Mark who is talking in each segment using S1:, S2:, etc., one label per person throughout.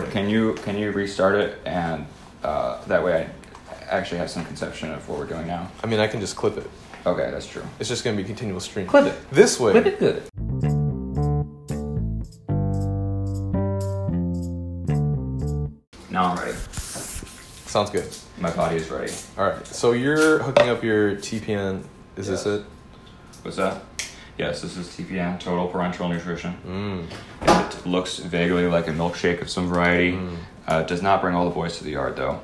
S1: Can you restart it, and that way I actually have some conception of what we're doing now?
S2: I mean, I can just clip it.
S1: Okay, that's true.
S2: It's just going to be continual stream.
S1: Clip it.
S2: This way.
S1: Clip it good. Now I'm ready.
S2: Sounds good.
S1: My body is ready.
S2: All right. So you're hooking up your TPN. Is
S1: Yes.
S2: this it?
S1: What's that? Yes, this is TPN, Total Parenteral Nutrition. It looks vaguely like a milkshake of some variety. It does not bring all the boys to the yard, though.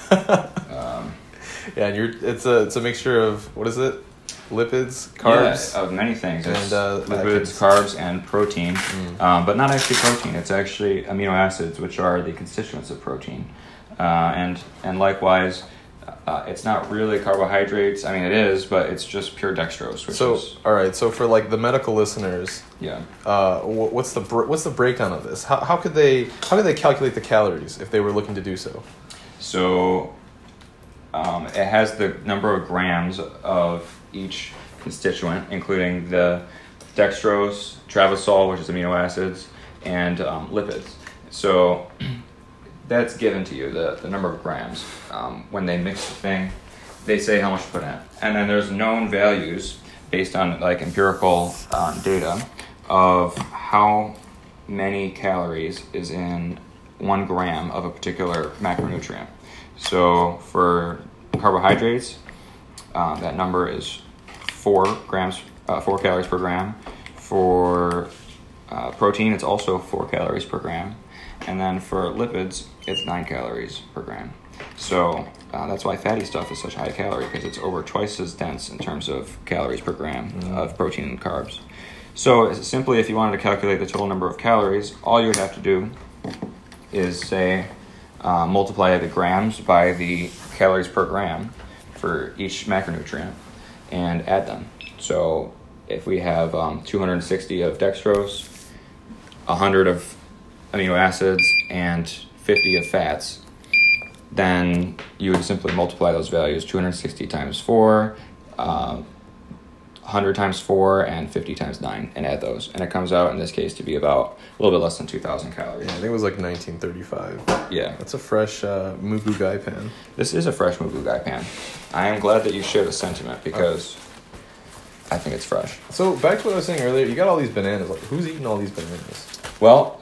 S2: Yeah, and it's a mixture of, what is it? Lipids, carbs,
S1: Yeah, of many things.
S2: and
S1: It's lipids, carbs, and protein. But not actually protein. It's actually amino acids, which are the constituents of protein. And likewise, it's not really carbohydrates. I mean, it is, but it's just pure dextrose. Which is,
S2: all right. So for like the medical listeners,
S1: yeah.
S2: What's the breakdown of this? How could they calculate the calories if they were looking to do so?
S1: So it has the number of grams of each constituent, including the dextrose, travosol, which is amino acids, and lipids. So that's given to you, the number of grams. When they mix the thing, they say how much to put in. And then there's known values based on like empirical data of how many calories is in 1 gram of a particular macronutrient. So for carbohydrates, that number is 4 calories per gram. For protein, it's also 4 calories per gram. And then for lipids, it's 9 calories per gram. So that's why fatty stuff is such high calorie, because it's over twice as dense in terms of calories per gram of protein and carbs. So simply, if you wanted to calculate the total number of calories, all you would have to do is say multiply the grams by the calories per gram for each macronutrient and add them. So if we have 260 of dextrose, 100 of amino acids, and 50 of fats, then you would simply multiply those values, 260 times 4, 100 times 4, and 50 times 9, and add those. And it comes out, in this case, to be about a little bit less than 2,000 calories.
S2: Yeah, I think it was like 1935.
S1: Yeah.
S2: That's a fresh Mugu Gai pan.
S1: This is a fresh Mugu Gai pan. I am glad that you share the sentiment, because I think it's fresh.
S2: So back to what I was saying earlier, you got all these bananas. Like, who's eating all these bananas?
S1: Well,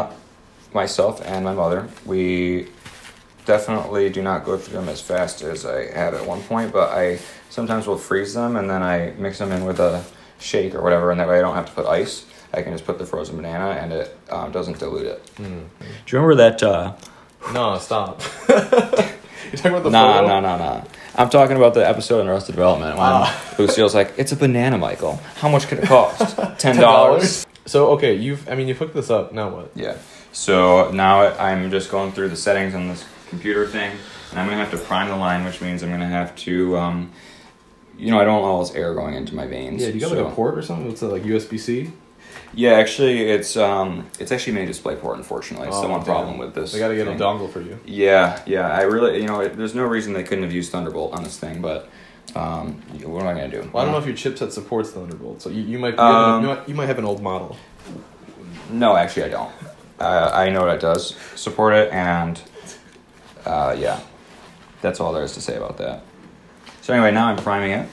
S1: myself and my mother, we definitely do not go through them as fast as I have at one point, but I sometimes will freeze them, and then I mix them in with a shake or whatever, and that way I don't have to put ice. I can just put the frozen banana, and it doesn't dilute it. Do you remember that?
S2: No, stop. You're talking about the photo?
S1: No. I'm talking about the episode in Arrested Development when Lucille's like, "It's a banana, Michael. How much could it cost? $10."
S2: So okay, you've hooked this up. Now what?
S1: Yeah. So now I'm just going through the settings on this computer thing, and I'm gonna have to prime the line, which means I'm gonna have to, I don't want all this air going into my veins.
S2: Yeah, do you got like a port or something? What's that, like USB-C?
S1: Yeah, actually, it's actually made a display port. Unfortunately, it's the one problem with this.
S2: They got to get
S1: thing.
S2: a dongle for you.
S1: Yeah. I really, there's no reason they couldn't have used Thunderbolt on this thing, but what am I gonna do?
S2: Well, I don't know if your chipset supports Thunderbolt, so you might you might have an old model.
S1: No, actually, I don't. I know it does support it, and yeah, that's all there is to say about that. So anyway, now I'm priming it,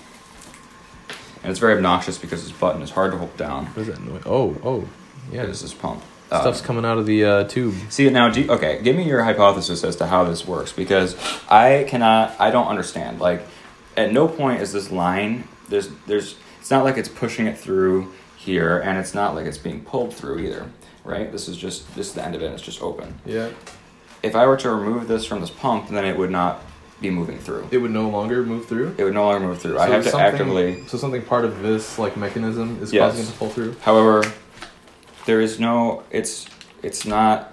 S1: and it's very obnoxious because this button is hard to hold down.
S2: What is that noise? Oh, yeah.
S1: It is this pump.
S2: Stuff's coming out of the tube.
S1: See, now, okay, give me your hypothesis as to how this works, because I don't understand. Like, at no point is this line, it's not like it's pushing it through here, and it's not like it's being pulled through either, right? This is the end of it, and it's just open.
S2: Yeah.
S1: If I were to remove this from this pump, then it would not be moving through.
S2: It would no longer move through?
S1: It would no longer move through. So I have to actively...
S2: So something part of this like mechanism is
S1: Yes.
S2: causing it to pull through?
S1: However, there is no... It's not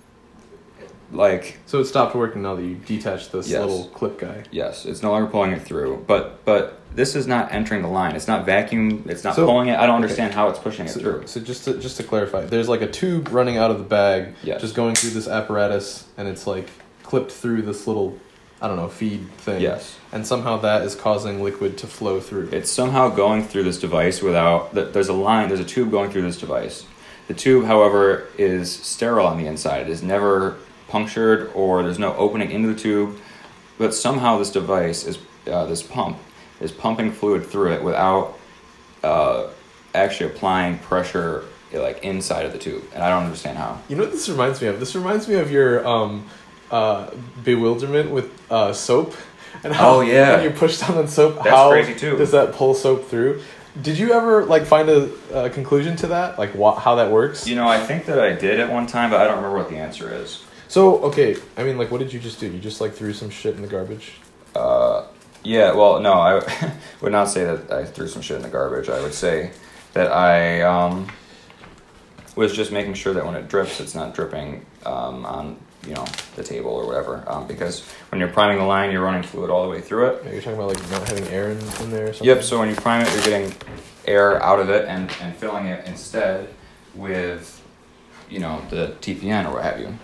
S1: like...
S2: So it stopped working now that you detached this
S1: Yes.
S2: little clip guy?
S1: Yes, it's no longer pulling it through. But this is not entering the line. It's not vacuum. It's not pulling it. I don't understand how it's pushing it through.
S2: So just to clarify, there's like a tube running out of the bag,
S1: Yes.
S2: just going through this apparatus, and it's like clipped through this little, I don't know, feed thing.
S1: Yes.
S2: And somehow that is causing liquid to flow through.
S1: It's somehow going through this device without... There's a tube going through this device. The tube, however, is sterile on the inside. It is never punctured or there's no opening into the tube, but somehow this device is this pump is pumping fluid through it without actually applying pressure like inside of the tube, and I don't understand how.
S2: You know what this reminds me of? This reminds me of your bewilderment with soap, and how when you push down on soap,
S1: that's
S2: how
S1: crazy too.
S2: Does that pull soap through? Did you ever like find a conclusion to that, like how that works?
S1: You know, I think that I did at one time, but I don't remember what the answer is.
S2: So okay, I mean, like, what did you just do? You just like threw some shit in the garbage?
S1: Yeah. Well, no, I would not say that I threw some shit in the garbage. I would say that I was just making sure that when it drips, it's not dripping on the table or whatever. Because when you're priming the line, you're running fluid all the way through it.
S2: Yeah, you're talking about like not having air in there or something?
S1: Yep. So when you prime it, you're getting air out of it and filling it instead with the TPN or what have you.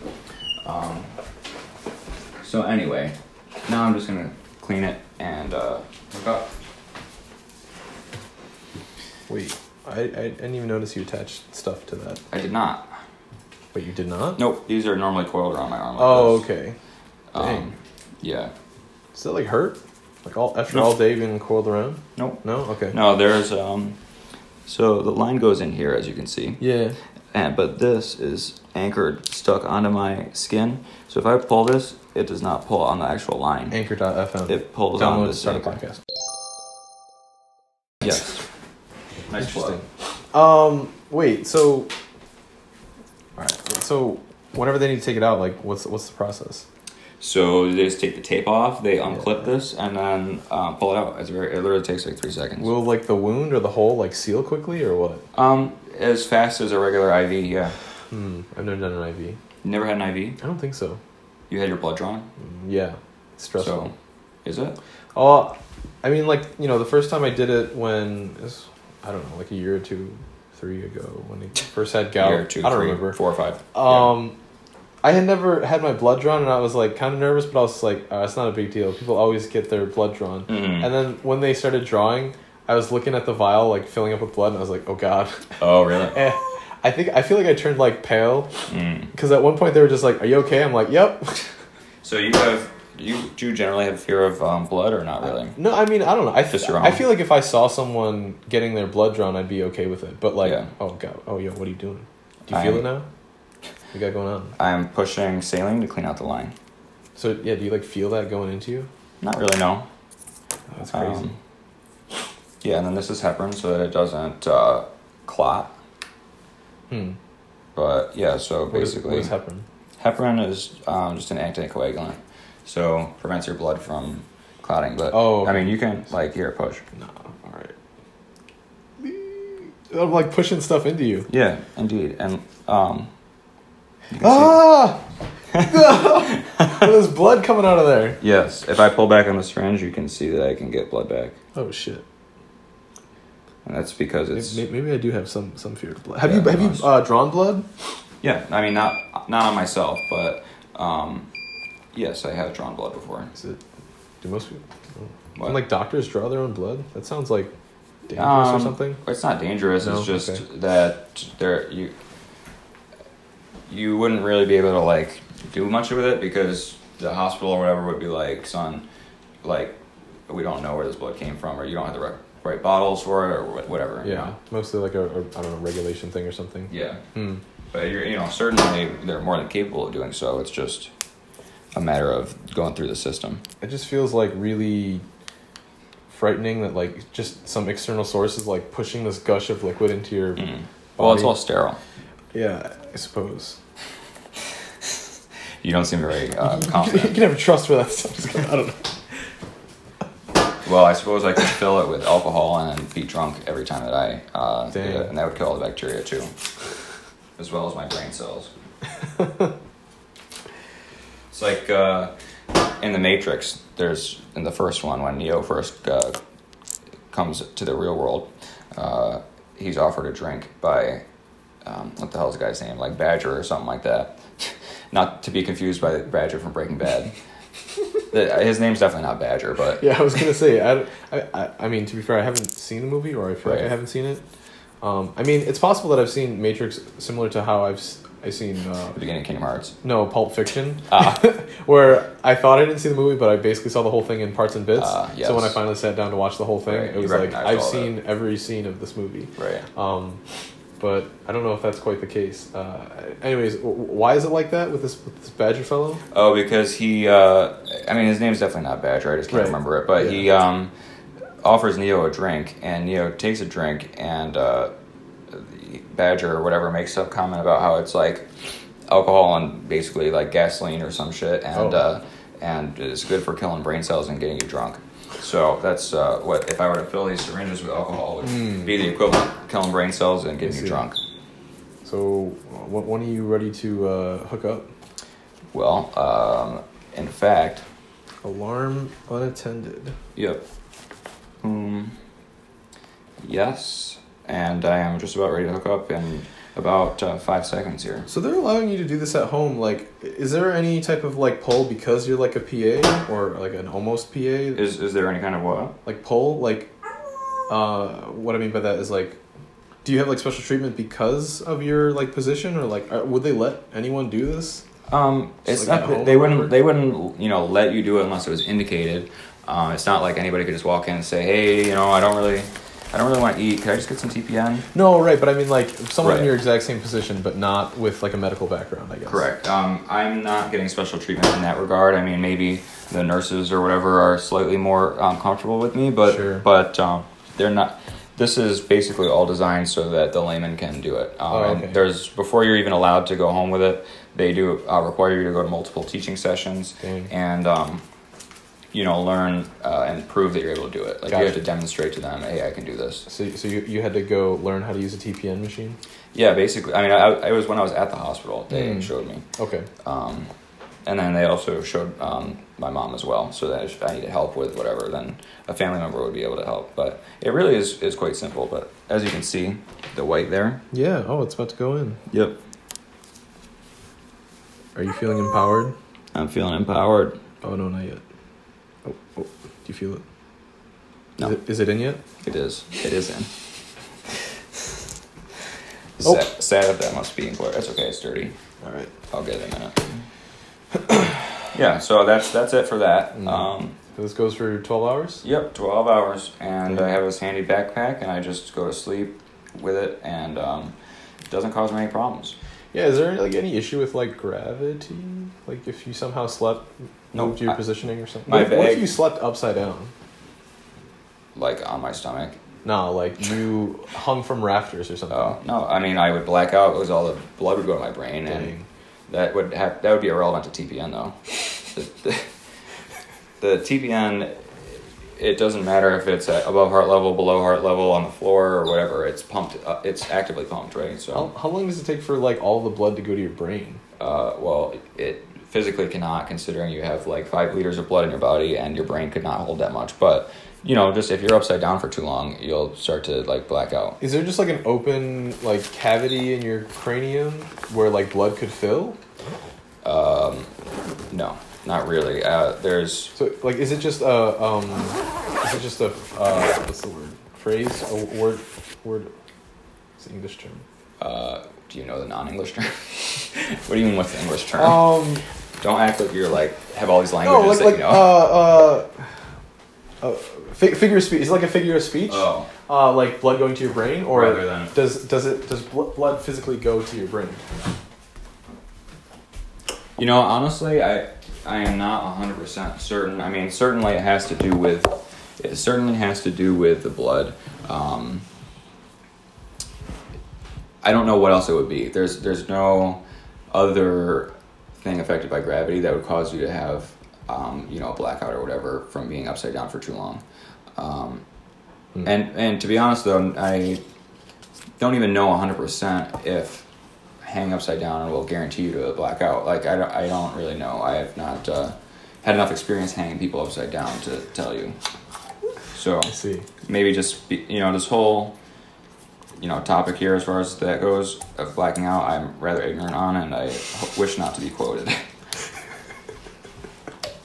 S1: So anyway, now I'm just gonna clean it and hook up.
S2: Wait, I didn't even notice you attached stuff to that.
S1: I did not.
S2: Wait, you did not?
S1: Nope, these are normally coiled around my arm. Like this.
S2: Okay. Dang.
S1: Yeah.
S2: Does that like hurt? Like all day being coiled around?
S1: Nope.
S2: No? Okay.
S1: No, there's so the line goes in here, as you can see.
S2: Yeah.
S1: But this is anchored, stuck onto my skin. So if I pull this, it does not pull on the actual line.
S2: Anchor.fm.
S1: It pulls
S2: Download
S1: on this
S2: start a
S1: anchor.
S2: podcast.
S1: Yes. Nice
S2: Interesting.
S1: plug.
S2: Wait, so alright. So whenever they need to take it out, like what's the process?
S1: So they just take the tape off, they unclip this, and then pull it out. It literally takes like 3 seconds.
S2: Will like the wound or the hole like seal quickly or what?
S1: As fast as a regular IV, yeah.
S2: I've never done an IV.
S1: You never had an IV?
S2: I don't think so.
S1: You had your blood drawn?
S2: Yeah. It's stressful.
S1: So, is it?
S2: Oh, I mean, like, the first time I did it I don't know, like a year or 2, 3 ago when I first had gout.
S1: Year, 2,
S2: I don't
S1: 3,
S2: remember.
S1: 4 or 5.
S2: I had never had my blood drawn, and I was like kind of nervous, but I was like, it's not a big deal. People always get their blood drawn.
S1: Mm-hmm.
S2: And then when they started drawing, I was looking at the vial, like filling up with blood, and I was like, oh god.
S1: Oh, really?
S2: And I feel like I turned like pale because at one point they were just like, "Are you okay?" I'm like, "Yep."
S1: So do you generally have fear of blood or not really?
S2: No, I mean, I don't know. I
S1: I
S2: feel like if I saw someone getting their blood drawn, I'd be okay with it. But like,
S1: Yeah.
S2: oh god, oh yo, what are you doing? Do you feel it now? What you got going on?
S1: I'm pushing saline to clean out the line.
S2: So yeah, do you like feel that going into you?
S1: Not really, no.
S2: Oh, that's crazy.
S1: Yeah, and then this is heparin so that it doesn't clot. But yeah, so basically,
S2: what is heparin?
S1: Heparin is just an anticoagulant, so prevents your blood from clotting. But
S2: okay.
S1: I mean, you can here push.
S2: No, all right. I'm like pushing stuff into you.
S1: Yeah, indeed, and
S2: There's blood coming out of there.
S1: Yes, if I pull back on the syringe, you can see that I can get blood back.
S2: Oh shit.
S1: And that's because it's
S2: maybe I do have some fear of blood. Have you drawn blood?
S1: Yeah, I mean not on myself, but yes, I have drawn blood before.
S2: Is it? Do most people?
S1: What?
S2: Can like doctors draw their own blood? That sounds like dangerous or something.
S1: It's not dangerous.
S2: No?
S1: It's just that you wouldn't really be able to like do much with it because the hospital or whatever would be like, son, like we don't know where this blood came from, or you don't have the right bottles for it, or whatever.
S2: Yeah, mostly like a I don't know, regulation thing or something.
S1: Yeah. But you're certainly they're more than capable of doing so. It's just a matter of going through the system.
S2: It just feels like really frightening that like just some external source is like pushing this gush of liquid into your body.
S1: Well, it's all sterile.
S2: Yeah, I suppose.
S1: You don't seem very
S2: You
S1: confident.
S2: can never trust where that stuff is going. I don't know.
S1: Well, I suppose I could fill it with alcohol and then be drunk every time that I did
S2: Dang.
S1: it, and that would kill all the bacteria too, as well as my brain cells. It's like in the Matrix. There's in the first one when Neo first comes to the real world. He's offered a drink by what the hell is the guy's name? Like Badger or something like that. Not to be confused by Badger from Breaking Bad. His name's definitely not Badger, but
S2: yeah, I was gonna say I mean, to be fair, I haven't seen the movie, or I feel like I haven't seen it. I mean, it's possible that I've seen Matrix similar to how I seen
S1: The beginning of Kingdom Hearts.
S2: no Pulp Fiction,
S1: Ah.
S2: where I thought I didn't see the movie, but I basically saw the whole thing in parts and bits.
S1: Yes.
S2: So when I finally sat down to watch the whole thing,
S1: Right,
S2: it
S1: you
S2: was like
S1: recognized
S2: I've
S1: all
S2: seen every scene of this movie.
S1: Right.
S2: But I don't know if that's quite the case. Anyways, why is it like that with this Badger fellow?
S1: Oh, because he, I mean, his name's definitely not Badger, I just can't
S2: Right.
S1: remember it, but he offers Neo a drink, and Neo takes a drink, and Badger or whatever makes some comment about how it's like alcohol and basically like gasoline or some shit, and it's good for killing brain cells and getting you drunk. So that's what if I were to fill these syringes with alcohol would be the equivalent of killing brain cells and getting you drunk.
S2: So when are you ready to hook up?
S1: Well, in fact,
S2: Alarm unattended.
S1: yep. Yes, and I am just about ready to hook up in about 5 seconds here.
S2: So they're allowing you to do this at home. Like, is there any type of like pull because you're like a PA or like an almost PA?
S1: Is there any kind of what?
S2: Like pull? Like, what I mean by that is like, do you have like special treatment because of your like position, or like would they let anyone do this?
S1: It's
S2: like
S1: not
S2: at
S1: that
S2: home
S1: they
S2: or
S1: wouldn't
S2: whatever?
S1: let you do it unless it was indicated. It's not like anybody could just walk in and say, hey, I don't really want to eat. Can I just get some TPN?
S2: No, right, but I mean like someone in
S1: Right.
S2: your exact same position, but not with like a medical background, I guess.
S1: Correct. I'm not getting special treatment in that regard. I mean, maybe the nurses or whatever are slightly more comfortable with me, but
S2: Sure.
S1: They're not. This is basically all designed so that the layman can do it.
S2: Okay.
S1: And there's before you're even allowed to go home with it, they do require you to go to multiple teaching sessions
S2: Dang.
S1: and learn and prove that you're able to do it. Like you have to demonstrate to them, hey, I can do this.
S2: So you had to go learn how to use a TPN machine?
S1: Yeah, basically. I mean, I was when I was at the hospital. They showed me.
S2: Okay.
S1: And then they also showed my mom as well, so that if I needed help with whatever, then a family member would be able to help. But it really is quite simple. But as you can see, the white there.
S2: Yeah. Oh, it's about to go in.
S1: Yep.
S2: Are you feeling empowered?
S1: I'm feeling empowered.
S2: Oh no, not yet. Oh, do you feel it?
S1: No.
S2: Is it in yet?
S1: It is. It is in.
S2: Oh.
S1: Sad that must be in court. That's okay. It's dirty.
S2: All right.
S1: I'll get it in a minute. Yeah. So that's it for that.
S2: This goes for 12 hours?
S1: Yep, 12 hours, and I have this handy backpack, and I just go to sleep with it, and it doesn't cause me any problems.
S2: Yeah, is there like any issue with like gravity? Like if you somehow moved your positioning or something?
S1: My
S2: What if
S1: bag-
S2: you slept upside down?
S1: Like on my stomach.
S2: No, like you hung from rafters or something.
S1: Oh no, I mean I would black out because all the blood would go to my brain,
S2: Dang.
S1: and that would be irrelevant to TPN though. The TPN, it doesn't matter if it's at above heart level, below heart level, on the floor or whatever. It's pumped. It's actively pumped, right? So
S2: How long does it take for like all the blood to go to your brain?
S1: well, it physically cannot, considering you have like 5 liters of blood in your body and your brain could not hold that much. But just if you're upside down for too long, you'll start to like black out.
S2: Is there just like an open like cavity in your cranium where like blood could fill?
S1: No, not really. There's
S2: So like, is it just what's the word? Phrase? A word? It's an English term.
S1: do you know the non-English term? What do you mean what's the English term? Don't act like you're like have all these languages that you know.
S2: Figure of speech. Is it like a figure of speech?
S1: Oh.
S2: Like blood going to your brain, or
S1: Rather than-
S2: does blood physically go to your brain?
S1: Honestly, I am not 100% certain. I mean, certainly it certainly has to do with the blood. I don't know what else it would be. There's no other thing affected by gravity that would cause you to have a blackout or whatever from being upside down for too long. And to be honest though, I don't even know 100% if hanging upside down will guarantee you to black out. Like I don't really know. I have not had enough experience hanging people upside down to tell you. So
S2: I see.
S1: maybe just this whole topic here as far as that goes of blacking out, I'm rather ignorant on, and I wish not to be quoted.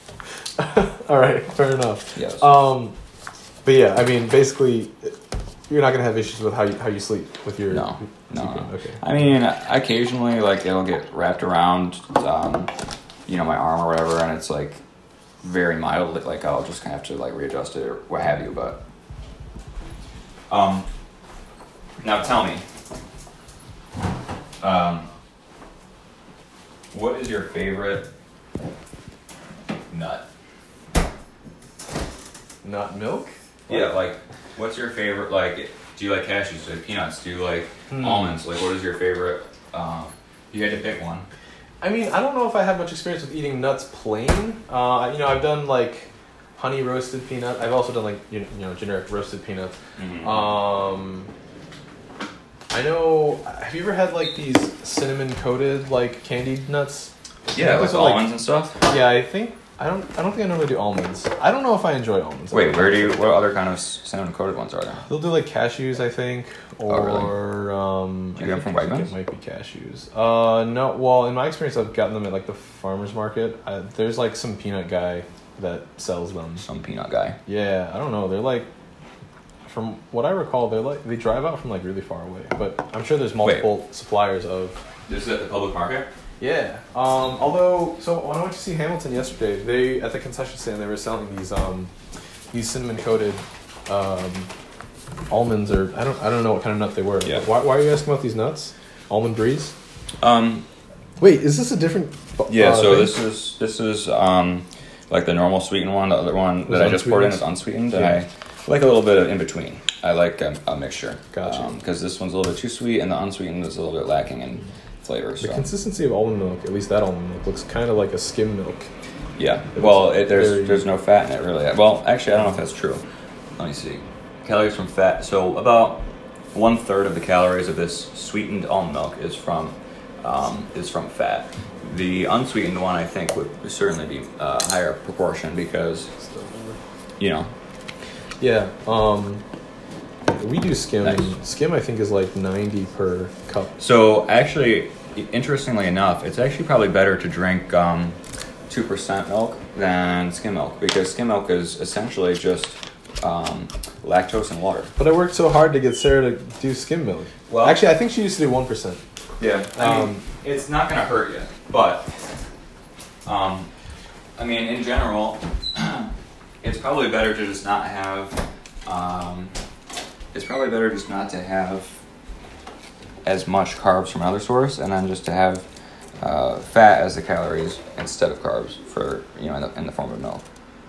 S2: All right, fair enough.
S1: Yes.
S2: But yeah, I mean, basically, you're not gonna have issues with how you sleep with your
S1: No.
S2: Okay.
S1: I mean, occasionally, like, it'll get wrapped around, my arm or whatever, and it's, like, very mild. Like, I'll just kind of have to, like, readjust it or what have you, but... Now tell me, what is your favorite nut?
S2: Not milk?
S1: Yeah, like, what's your favorite, like, do you like cashews? Do you like peanuts? Do you like almonds? Like, what is your favorite, you had to pick one.
S2: I mean, I don't know if I have much experience with eating nuts plain. I've done, like, honey roasted peanut. I've also done, like, generic roasted peanuts.
S1: Mm-hmm.
S2: I know, have you ever had, like, these cinnamon coated, like, candied nuts?
S1: Yeah, like almonds and stuff?
S2: Yeah, I don't think I normally do almonds. I don't know if I enjoy almonds.
S1: Wait, what other kind of cinnamon coated ones are there?
S2: They'll do like cashews, I think, or
S1: really? You get them from Wegmans?
S2: It might be cashews. No. Well, in my experience, I've gotten them at like the farmers market. There's like some peanut guy that sells them.
S1: Some peanut guy.
S2: Yeah, I don't know. They're like, from what I recall, they drive out from like really far away. But I'm sure there's multiple suppliers of.
S1: This is at the public market?
S2: Yeah. Although, so when I went to see Hamilton yesterday, they at the concession stand they were selling these cinnamon coated almonds, or I don't know what kind of nut they were.
S1: Yeah.
S2: Why are you asking about these nuts? Almond breeze?
S1: Um.
S2: Wait, is this a different?
S1: Yeah. So
S2: thing?
S1: this is like the normal sweetened one. The other one that I just poured in is unsweetened, and I like a little bit of in between. I like a mixture.
S2: Gotcha.
S1: Because this one's a little bit too sweet, and the unsweetened is a little bit lacking in flavor.
S2: The consistency of almond milk, at least that almond milk, looks kind of like a skim milk.
S1: Yeah. Well, there's no fat in it really. Well, actually, I don't know if that's true. Let me see. Calories from fat. So about 1/3 of the calories of this sweetened almond milk is from fat. The unsweetened one, I think, would certainly be a higher proportion because,
S2: Yeah. We do skim.
S1: Nice.
S2: Skim, I think, is like 90 per cup.
S1: So actually, interestingly enough, it's actually probably better to drink 2% milk than skim milk because skim milk is essentially just lactose and water.
S2: But I worked so hard to get Sarah to do skim milk.
S1: Well,
S2: actually, I think she used to do 1%.
S1: Yeah, I mean, it's not going to hurt you, but in general, it's probably better to just not have. It's probably better just not to have as much carbs from another source, and then just to have fat as the calories instead of carbs for in the form of milk.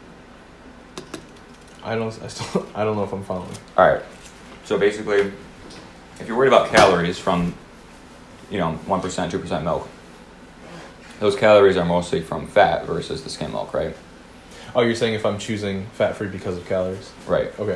S2: I don't know if I'm following.
S1: All right, so basically, if you're worried about calories from 1%, 2% milk, those calories are mostly from fat versus the skim milk, right?
S2: Oh, you're saying if I'm choosing fat-free because of calories?
S1: Right.
S2: Okay.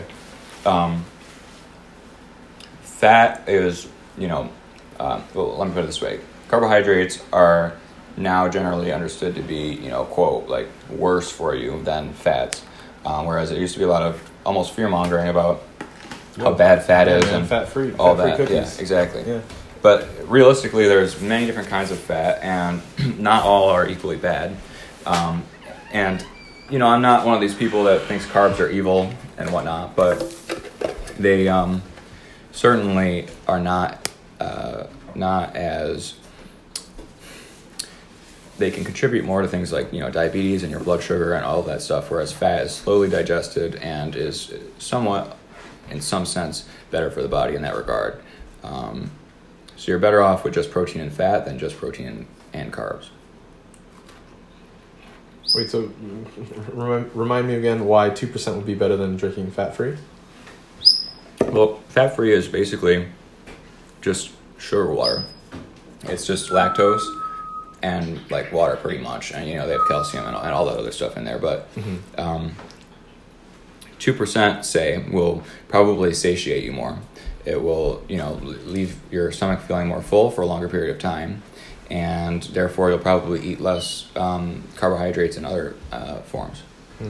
S1: Fat is, well, let me put it this way. Carbohydrates are now generally understood to be, quote, like, worse for you than fats. Whereas it used to be a lot of almost fear-mongering about how bad fat is. And
S2: fat-free.
S1: All
S2: fat-free
S1: that,
S2: cookies.
S1: yeah, exactly.
S2: Yeah.
S1: But realistically, there's many different kinds of fat, and not all are equally bad. And, I'm not one of these people that thinks carbs are evil and whatnot, but they certainly are not as... They can contribute more to things like, diabetes and your blood sugar and all of that stuff, whereas fat is slowly digested and is somewhat, in some sense, better for the body in that regard. So you're better off with just protein and fat than just protein and carbs.
S2: Wait, so remind me again why 2% would be better than drinking fat-free?
S1: Well, fat-free is basically just sugar water. It's just lactose and like water pretty much. And, they have calcium and all that other stuff in there. But 2%, say, will probably satiate you more. It will, leave your stomach feeling more full for a longer period of time. And therefore, you'll probably eat less carbohydrates in other forms.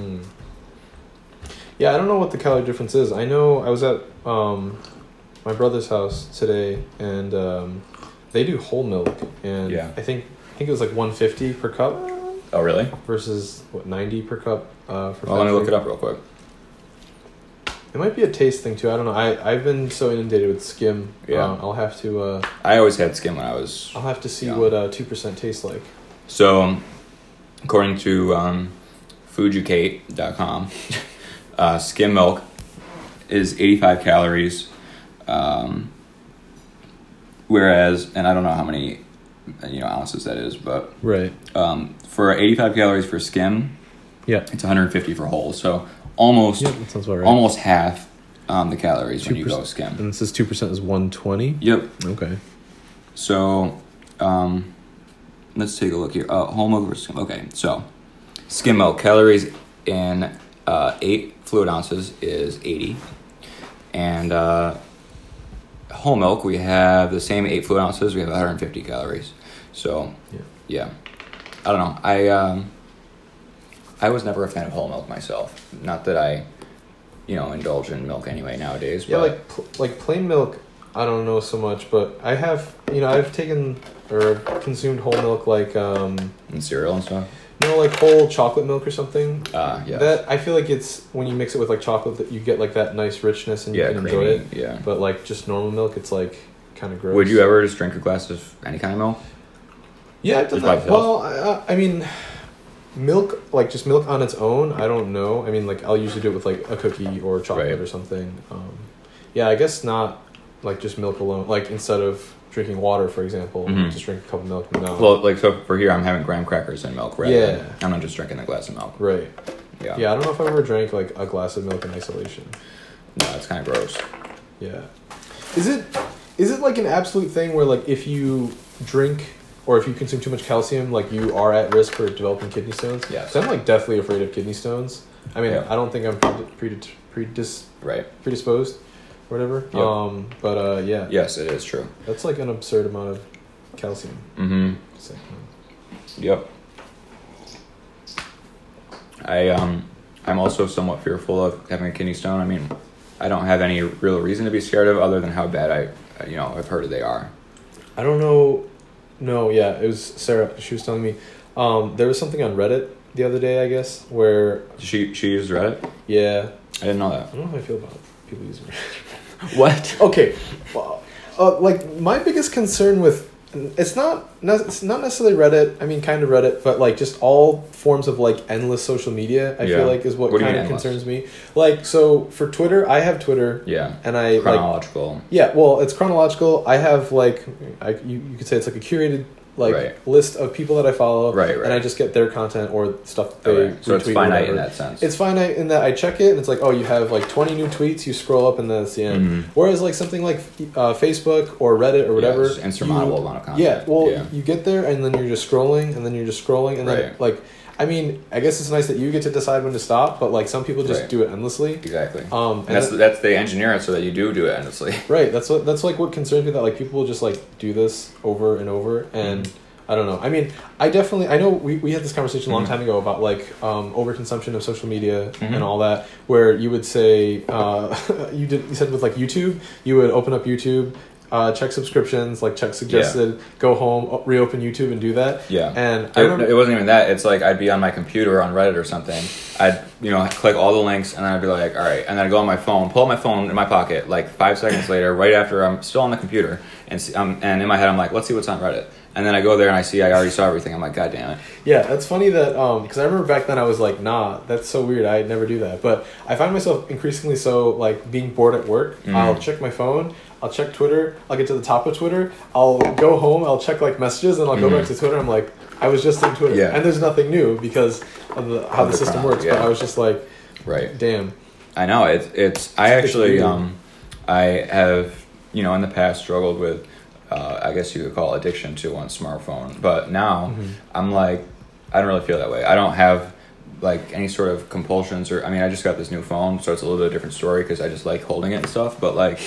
S2: Yeah, I don't know what the calorie difference is. I know I was at my brother's house today, and they do whole milk, and I think it was like 150 per cup.
S1: Oh, really?
S2: Versus 90 per cup for.
S1: Well, let me look it up real quick.
S2: It might be a taste thing too. I don't know. I've been so inundated with skim.
S1: Yeah.
S2: I'll have to.
S1: I always had skim when I was.
S2: I'll have to see
S1: young.
S2: what 2% tastes like.
S1: So, according to Fuducate.com, skim milk is 85 calories, whereas, and I don't know how many ounces that is, but
S2: right.
S1: For 85 calories for skim,
S2: yeah,
S1: it's 150 for whole. So almost,
S2: that sounds about right.
S1: Almost half the calories when you go skim.
S2: And this is 2% is 120.
S1: Yep.
S2: Okay.
S1: So, let's take a look here. Whole milk versus skim. Okay, so skim milk calories in 8 fluid ounces is 80, and whole milk we have the same 8 fluid ounces. We have 150 calories. So, yeah. I don't know. I was never a fan of whole milk myself. Not that I, indulge in milk anyway nowadays.
S2: Yeah,
S1: but
S2: like plain milk, I don't know so much, but I have, I've taken or consumed whole milk like
S1: in cereal and stuff.
S2: No, like whole chocolate milk or something.
S1: Yeah.
S2: That I feel like it's when you mix it with like chocolate that you get like that nice richness and you can enjoy it.
S1: Yeah.
S2: But like just normal milk, it's like kind of gross.
S1: Would you ever just drink a glass of any kind of milk?
S2: Yeah, I've done that. Well, I mean, milk, like just milk on its own, I don't know. I mean, like I'll usually do it with like a cookie or chocolate or something. Yeah, I guess not like just milk alone. Like instead of drinking water, for example, just drink a cup of milk. No.
S1: Well, like so for here, I'm having graham crackers and milk. Right? I'm not just drinking a glass of milk.
S2: Right.
S1: Yeah.
S2: Yeah, I don't know if I've ever drank like a glass of milk in isolation.
S1: No, it's kind of gross.
S2: Yeah. Is it like an absolute thing where like if you drink or if you consume too much calcium, like you are at risk for developing kidney stones?
S1: Yes.
S2: So I'm like deathly afraid of kidney stones. I mean, I don't think I'm predisposed or whatever.
S1: Yep.
S2: But yeah.
S1: Yes, it is true.
S2: That's like an absurd amount of calcium.
S1: Mm-hmm. Yep. I'm also somewhat fearful of having a kidney stone. I mean, I don't have any real reason to be scared of other than how bad I've heard they are.
S2: I don't know. No, yeah, it was Sarah. She was telling me there was something on Reddit the other day, I guess, where
S1: she used Reddit.
S2: Yeah,
S1: I didn't know that.
S2: I don't know how I feel about people using Reddit.
S1: What?
S2: Okay, like my biggest concern with it's not necessarily Reddit. I mean, kind of Reddit, but like just all forms of like endless social media. I feel like is what kind of concerns me. Like, so for Twitter, I have Twitter.
S1: Yeah.
S2: And I
S1: chronological.
S2: Like, yeah, well, it's chronological. I have like you could say it's like a curated list of people that I follow.
S1: Right.
S2: And I just get their content or stuff they
S1: So it's finite in that sense.
S2: It's finite in that I check it and it's like, oh, you have like 20 new tweets, you scroll up and then it's the end. Mm-hmm. Whereas like something like Facebook or Reddit or whatever.
S1: It's insurmountable amount of content.
S2: Yeah, well, you get there and then you're just scrolling and then you're just scrolling and then like, I mean, I guess it's nice that you get to decide when to stop, but like some people just do it endlessly.
S1: Exactly. And that's they engineer it so that you do it endlessly.
S2: Right. That's like what concerns me, that like people will just like do this over and over and I don't know. I mean, I know we had this conversation a long time ago about like overconsumption of social media and all that, where you would say you said with like YouTube, you would open up YouTube, check subscriptions, like check suggested, go home, reopen YouTube and do that.
S1: Yeah.
S2: And
S1: it wasn't even that. It's like I'd be on my computer on Reddit or something. I'd click all the links and then I'd be like, all right, and then I'd go on my phone, pull out my phone in my pocket, like 5 seconds later, right after I'm still on the computer, and and in my head I'm like, let's see what's on Reddit. And then I go there and I already saw everything. I'm like, God damn it.
S2: Yeah, that's funny that, because I remember back then I was like, nah, that's so weird. I'd never do that. But I find myself increasingly so, like, being bored at work. I'll check my phone. I'll check Twitter. I'll get to the top of Twitter. I'll go home. I'll check, like, messages. And I'll go back to Twitter. I'm like, I was just in Twitter. Yeah. And there's nothing new because of how the system works. Yeah. But I was just like, damn.
S1: I know. I actually, I have, in the past struggled with, I guess you could call it addiction to one smartphone. But now I'm like, I don't really feel that way. I don't have like any sort of compulsions I just got this new phone, so it's a little bit of a different story because I just like holding it and stuff. But like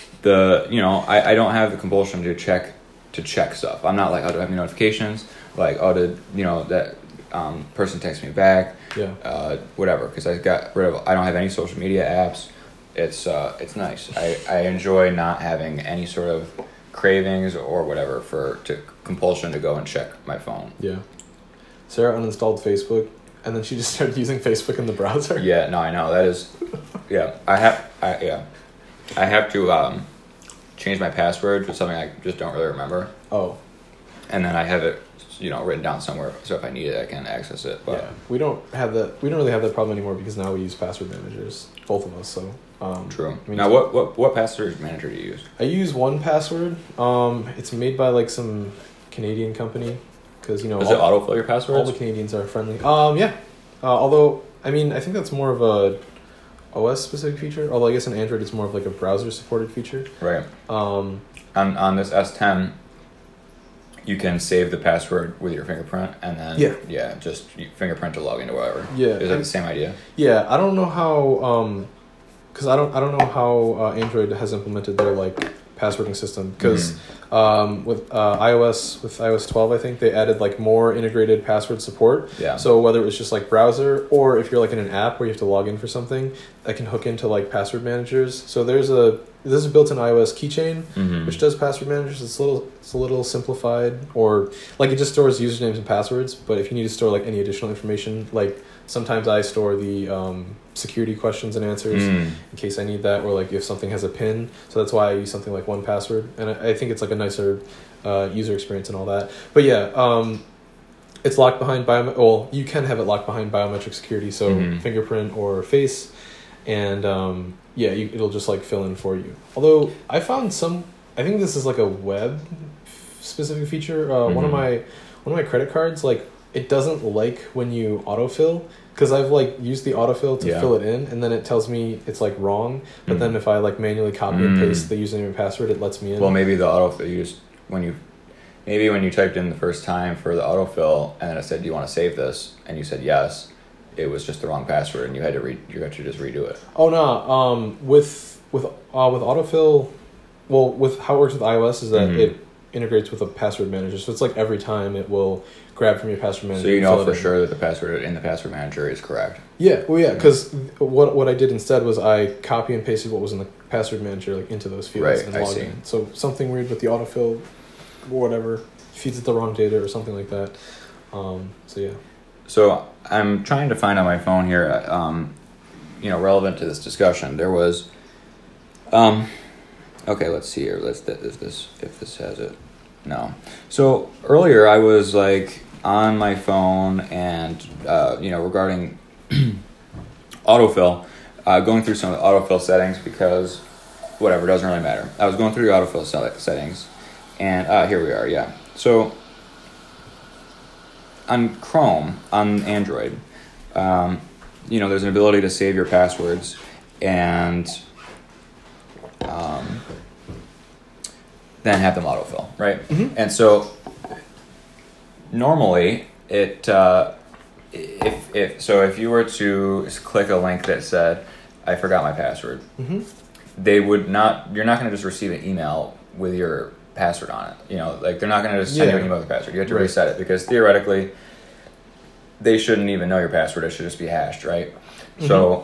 S1: I don't have the compulsion to check stuff. I'm not like, oh, do I have any notifications? Like, oh, did that person text me back?
S2: Yeah.
S1: Whatever, because I don't have any social media apps. It's nice. I enjoy not having any sort of cravings or whatever compulsion to go and check my phone.
S2: Yeah. Sarah uninstalled Facebook and then she just started using Facebook in the browser.
S1: Yeah, no, I know. That is I have to change my password to something I just don't really remember,
S2: Oh,
S1: and then I have it, written down somewhere. So if I need it, I can access it. But
S2: yeah. We don't really have that problem anymore because now we use password managers, both of us. So
S1: true.
S2: I mean,
S1: Now, what password manager do you use?
S2: I use 1Password. It's made by like some Canadian company because
S1: Does it autofill your passwords?
S2: all the Canadians are friendly. Yeah. Although I think that's more of a OS specific feature. Although I guess in Android it's more of like a browser supported feature.
S1: Right. On this S10, you can save the password with your fingerprint, and then just fingerprint to log into whatever.
S2: Yeah.
S1: Is that the same idea?
S2: Yeah, I don't know how because I don't know how Android has implemented their like passwording system because with iOS 12 I think they added like more integrated password support.
S1: Yeah.
S2: So whether it was just like browser or if you're like in an app where you have to log in for something, that can hook into like password managers. So there's a built-in iOS keychain which does password managers. It's a little simplified, or like it just stores usernames and passwords. But if you need to store like any additional information, like sometimes I store the security questions and answers in case I need that, or like if something has a PIN. So that's why I use something like 1Password, and I think it's like a nicer user experience and all that. But yeah, it's locked behind you can have it locked behind biometric security, so fingerprint or face, and it'll just like fill in for you. Although I think this is like a web specific feature. One of my credit cards, like it doesn't like when you autofill, because I've like used the autofill to fill it in, and then it tells me it's like wrong. But then if I like manually copy and paste the username and password, it lets me in.
S1: Well, maybe the autofill when you typed in the first time for the autofill, and then it said, "Do you want to save this?" and you said yes, it was just the wrong password, and you had to just redo it.
S2: Oh no, with autofill, well, with how it works with iOS is that it integrates with a password manager, so it's like every time it will grab from your password manager.
S1: So you know for sure that the password in the password manager is correct.
S2: Yeah, well, yeah, because what I did instead was I copy and pasted what was in the password manager like into those fields and logged in. So something weird with the autofill, or whatever, feeds it the wrong data or something like that. So yeah. So
S1: I'm trying to find on my phone here, relevant to this discussion. There was, okay, let's see here. If this has it. No. So earlier I was like on my phone and regarding autofill, going through some of the autofill settings because whatever, doesn't really matter. I was going through the autofill settings, and here we are. Yeah. So on Chrome on Android, there's an ability to save your passwords and then have them autofill, right? And so normally it if you were to click a link that said I forgot my password, you're not going to just receive an email with your password on it. Like they're not going to just send you an email with the password. You have to reset it because theoretically they shouldn't even know your password. It should just be hashed, right? So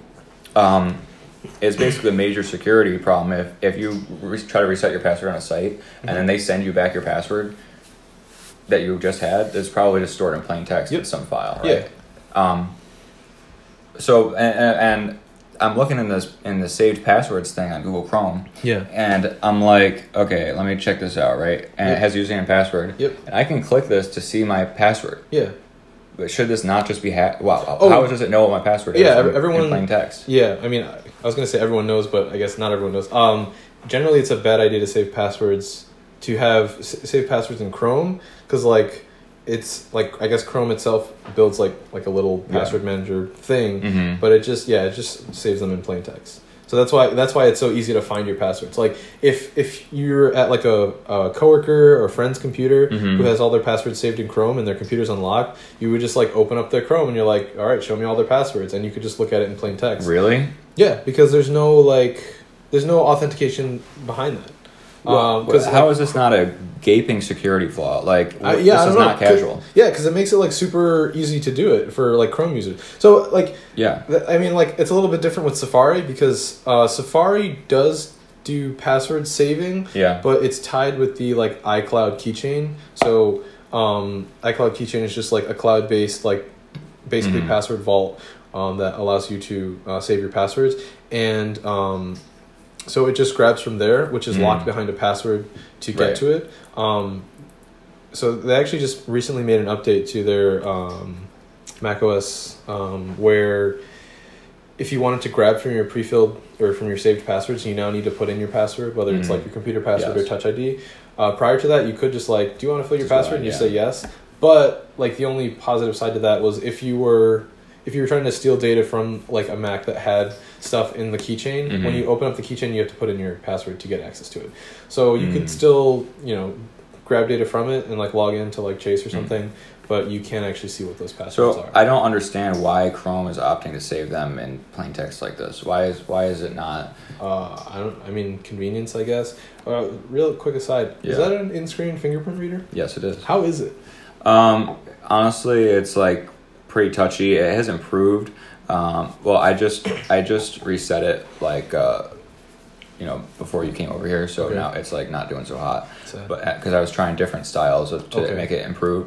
S1: it's basically a major security problem if you try to reset your password on a site and then they send you back your password that you just had. It's probably just stored in plain text in some file, right? Yeah. So and I'm looking in the saved passwords thing on Google Chrome. Yeah. And I'm like, okay, let me check this out, right? And it has username and password. Yep. And I can click this to see my password. Yeah. But should this not just be how does it know what my password is? Yeah, everyone in plain text.
S2: Yeah, I mean, I was gonna say everyone knows, but I guess not everyone knows. Generally, it's a bad idea to save passwords in Chrome because like it's like I guess Chrome itself builds like a little password manager thing, but it just saves them in plain text. So that's why it's so easy to find your passwords. Like if you're at like a coworker or friend's computer who has all their passwords saved in Chrome and their computer's unlocked, you would just like open up their Chrome and you're like, all right, show me all their passwords, and you could just look at it in plain text.
S1: Really?
S2: Yeah, because there's no authentication behind that.
S1: How is this not a gaping security flaw? Like, this is not casual.
S2: Yeah, because it makes it like super easy to do it for like Chrome users. So like, I mean, like it's a little bit different with Safari because Safari does do password saving. Yeah, but it's tied with the like iCloud keychain. So iCloud keychain is just like a cloud-based like basically password vault. that allows you to save your passwords, and so it just grabs from there, which is locked behind a password to get to it. So they actually just recently made an update to their macOS where if you wanted to grab from your pre-filled or from your saved passwords, you now need to put in your password, whether it's like your computer password or Touch ID. Prior to that, you could just like, do you want to fill your password? And you say yes. But like the only positive side to that was if you were trying to steal data from like a Mac that had stuff in the keychain, when you open up the keychain, you have to put in your password to get access to it. So you could still, grab data from it and like log in to like Chase or something, but you can't actually see what those passwords are.
S1: I don't understand why Chrome is opting to save them in plain text like this. Why is it not?
S2: Convenience, I guess. Real quick aside, is that an in-screen fingerprint reader?
S1: Yes, it is.
S2: How is it?
S1: Honestly, it's like pretty touchy. It has improved. Well, I just reset it like before you came over here, so now it's like not doing so hot.
S2: Sad.
S1: But because I was trying different styles to make it improve.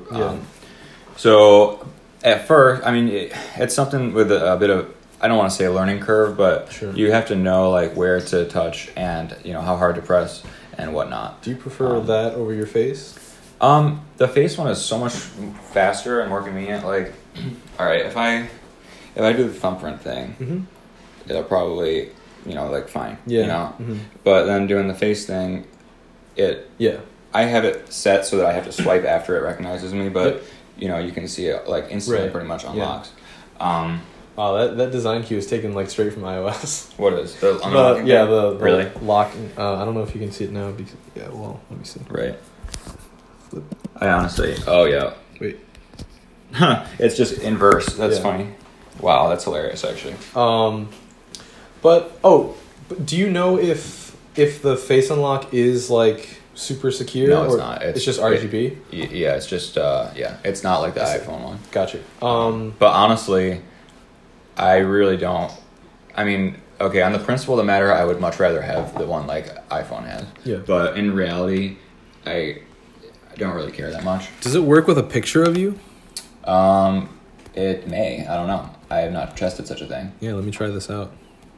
S1: So at first, it's something with a bit of, I don't want to say a learning curve, but you have to know like where to touch and how hard to press and whatnot.
S2: Do you prefer that over your face?
S1: The face one is so much faster and more convenient. Like, all right, if I do the thumbprint thing, it'll probably like fine. But then doing the face thing, I have it set so that I have to swipe after it recognizes me, but you can see it like instantly pretty much unlocks.
S2: Wow, that design cue is taken like straight from iOS.
S1: What is the
S2: really lock? I don't know if you can see it now. Because, let me see.
S1: Right.
S2: Flip.
S1: I honestly.
S2: Wait.
S1: It's just inverse. That's funny. Wow, that's hilarious actually.
S2: But do you know if the face unlock is like super secure?
S1: No, it's not.
S2: It's just RGB.
S1: It's just it's not like the iPhone one.
S2: Gotcha.
S1: But honestly, I really don't. Okay, on the principle of the matter, I would much rather have the one like iPhone has.
S2: Yeah.
S1: But in reality, I don't really care that much.
S2: Does it work with a picture of you?
S1: It may. I don't know. I have not tested such a thing.
S2: Yeah, let me try this out.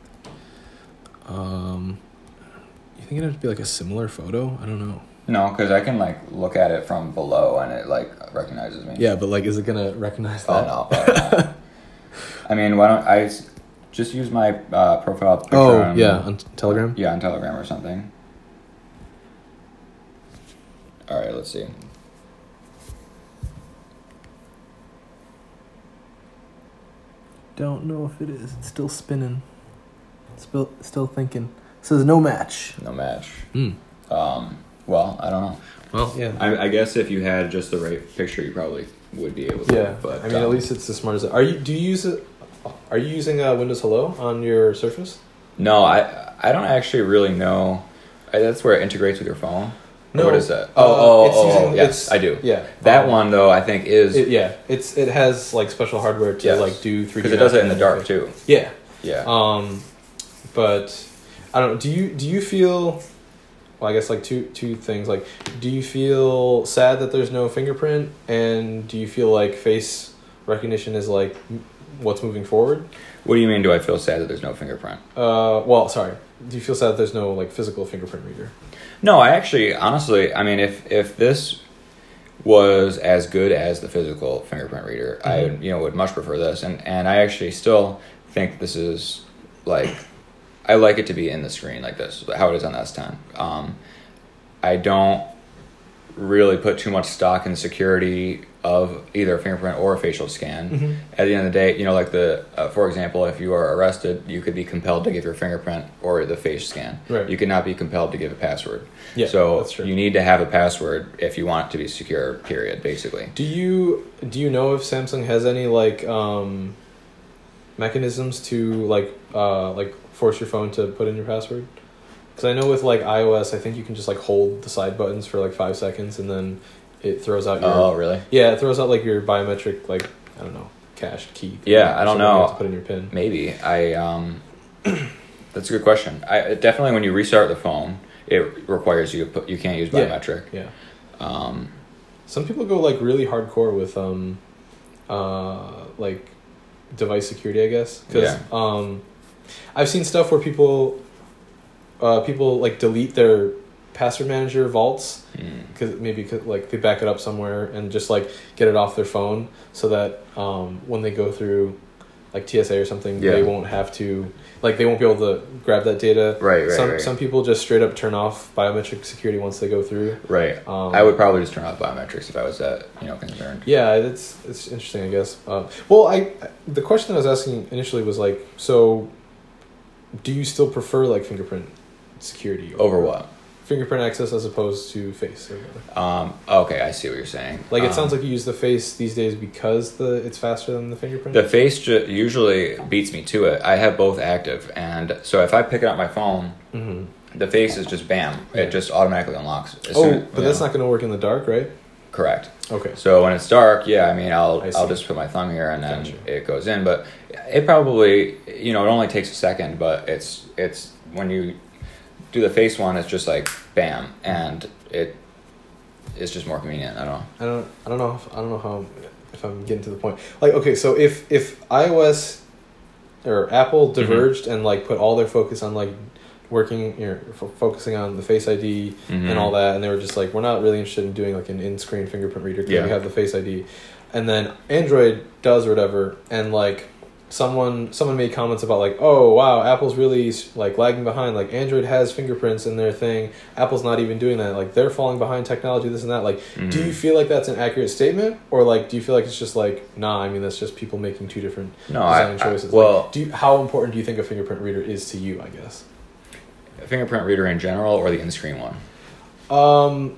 S2: You think it'd have to be like a similar photo? I don't know.
S1: No, because I can like look at it from below and it like recognizes me.
S2: Yeah, but like, is it gonna recognize that?
S1: Oh no. Why don't I just use my profile picture?
S2: On Telegram.
S1: Yeah, on Telegram or something. All right, let's see.
S2: Don't know if it is. It's still spinning. Still thinking. It says no match.
S1: No match. Well, I don't know.
S2: Well, yeah.
S1: I guess if you had just the right picture, you probably would be able to.
S2: Yeah, but at least it's as smart as it. Are you using Windows Hello on your Surface?
S1: No, I don't actually really know. That's where it integrates with your phone.
S2: No.
S1: What is that? Yes, I do.
S2: Yeah.
S1: That one though, I think is.
S2: It has like special hardware to like do 3D.
S1: Because it does it in the dark too.
S2: Yeah.
S1: Yeah.
S2: But I don't know. Do you feel? Well, I guess like two things. Like, do you feel sad that there's no fingerprint, and do you feel like face recognition is like what's moving forward?
S1: What do you mean? Do I feel sad that there's no fingerprint?
S2: Sorry. Do you feel sad that there's no like physical fingerprint reader?
S1: No, I actually, honestly, if this was as good as the physical fingerprint reader, I would much prefer this, and I actually still think this is like. I like it to be in the screen like this, how it is on the S10. I don't really put too much stock in the security of either a fingerprint or a facial scan. At the end of the day, for example, if you are arrested, you could be compelled to give your fingerprint or the face scan.
S2: Right.
S1: You could not be compelled to give a password.
S2: Yeah,
S1: so
S2: that's true.
S1: You need to have a password if you want it to be secure, period, basically.
S2: Do you know if Samsung has any like mechanisms to like force your phone to put in your password? Because I know with like iOS, I think you can just like hold the side buttons for like 5 seconds and then it throws out your...
S1: Oh, really?
S2: Yeah, it throws out like your biometric, like, I don't know, cached key.
S1: Yeah, I don't know.
S2: You have to put in your PIN.
S1: Maybe. That's a good question. Definitely when you restart the phone, it requires you can't use biometric.
S2: Yeah. Some people go like really hardcore with like device security, I guess. Because I've seen stuff where people like delete their password manager vaults because like they back it up somewhere and just like get it off their phone so that when they go through like TSA or something, they won't have to, like, they won't be able to grab that data.
S1: Right.
S2: Some people just straight up turn off biometric security once they go through.
S1: Right. I would probably just turn off biometrics if I was that, concerned.
S2: Yeah, it's interesting, I guess. The question I was asking initially was like, so do you still prefer like fingerprint security
S1: over what?
S2: Fingerprint access as opposed to face?
S1: Okay, I see what you're saying.
S2: Like, it sounds like you use the face these days because it's faster than the fingerprint?
S1: The face usually beats me to it. I have both active, and so if I pick up my phone, the face is just bam. Yeah. It just automatically unlocks.
S2: But that's not going to work in the dark, right?
S1: Correct.
S2: Okay.
S1: So when it's dark, I'll just put my thumb here and then it goes in. But it probably, it only takes a second, but it's when you do the face one, it's just like bam, and it's just more convenient. I don't know how if I'm getting to the point. Like, okay, so if iOS or Apple diverged and like put all their focus on like working, focusing on the Face ID and all that, and they were just like, we're not really interested in doing like an in-screen fingerprint reader because we have the Face ID, and then Android does or whatever, and like someone made comments about like, oh wow, Apple's really like lagging behind, like Android has fingerprints in their thing, Apple's not even doing that, like they're falling behind technology, this and that. Like, do you feel like that's an accurate statement, or like do you feel like it's just like, nah, I mean that's just people making two different design choices? How important do you think a fingerprint reader is to you, I guess? A fingerprint reader in general, or the in-screen one?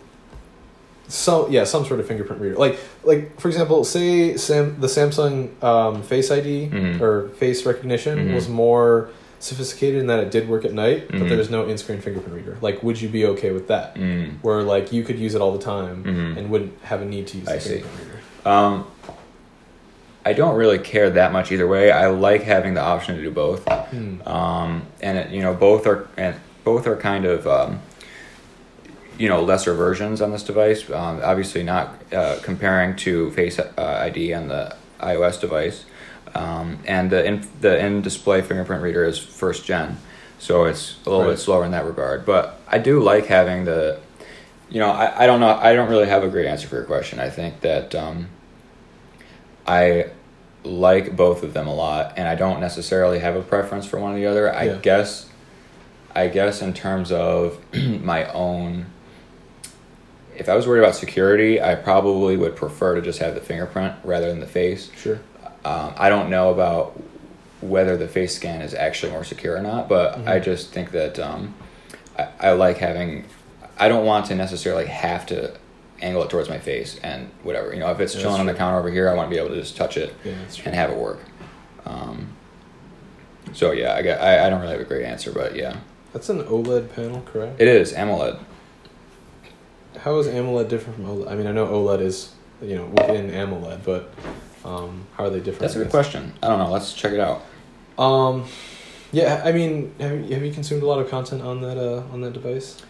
S2: Some sort of fingerprint reader. Like for example, say the Samsung Face ID or face recognition was more sophisticated in that it did work at night, but there's no in-screen fingerprint reader. Like, would you be okay with that? Where like you could use it all the time and wouldn't have a need to use the fingerprint reader?
S1: I don't really care that much either way. I like having the option to do both. Both are kind of lesser versions on this device. Obviously not comparing to Face ID on the iOS device. And the in-display fingerprint reader is first gen, so it's a little bit slower in that regard. But I do like having the, I don't know. I don't really have a great answer for your question. I think that I like both of them a lot, and I don't necessarily have a preference for one or the other. I guess in terms of my own, if I was worried about security, I probably would prefer to just have the fingerprint rather than the face.
S2: Sure.
S1: I don't know about whether the face scan is actually more secure or not, but I just think that I like having, I don't want to necessarily have to angle it towards my face and whatever. If it's chilling on the counter over here, I want to be able to just touch it and have it work. I don't really have a great answer, but yeah.
S2: That's an OLED panel, correct?
S1: It is AMOLED.
S2: How is AMOLED different from OLED? I mean, I know OLED is, within AMOLED, but how are they different?
S1: That's a good question. I don't know. Let's check it out.
S2: Yeah, I mean, have you consumed a lot of content on that device?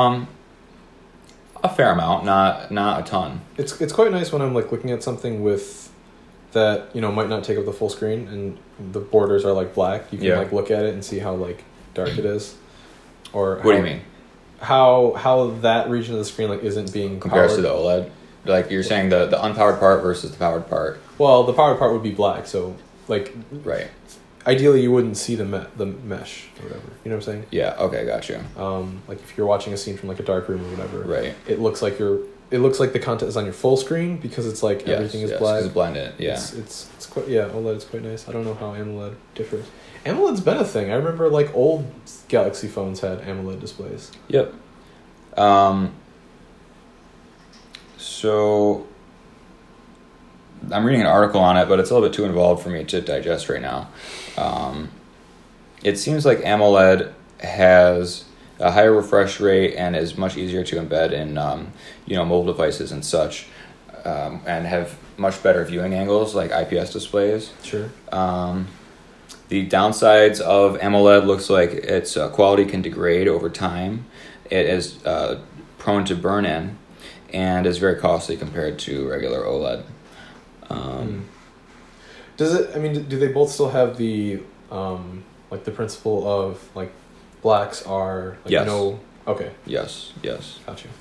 S1: A fair amount, not a ton.
S2: It's quite nice when I'm like looking at something with that might not take up the full screen and the borders are like black. You can like look at it and see how like dark it is. Or
S1: what do you mean?
S2: How that region of the screen like isn't being
S1: compared
S2: powered.
S1: To the OLED? Like you're saying the unpowered part versus the powered part.
S2: Well, the powered part would be black, so like ideally you wouldn't see the mesh or whatever. You know what I'm saying?
S1: Yeah. Okay. Gotcha.
S2: Like if you're watching a scene from like a dark room or whatever,
S1: right?
S2: It looks like the content is on your full screen because it's like everything is black.
S1: It's blended. Yeah.
S2: It's quite OLED is quite nice. I don't know how AMOLED differs. AMOLED's been a thing. I remember like old Galaxy phones had AMOLED displays.
S1: Yep. So I'm reading an article on it, but it's a little bit too involved for me to digest right now. It seems like AMOLED has a higher refresh rate and is much easier to embed in mobile devices and such, and have much better viewing angles like IPS displays.
S2: Sure.
S1: The downsides of AMOLED looks like its quality can degrade over time. It is prone to burn-in and is very costly compared to regular OLED.
S2: Does it? I mean, do they both still have the like the principle of like blacks are like
S1: Yes.
S2: no? Okay,
S1: Yes.
S2: got you.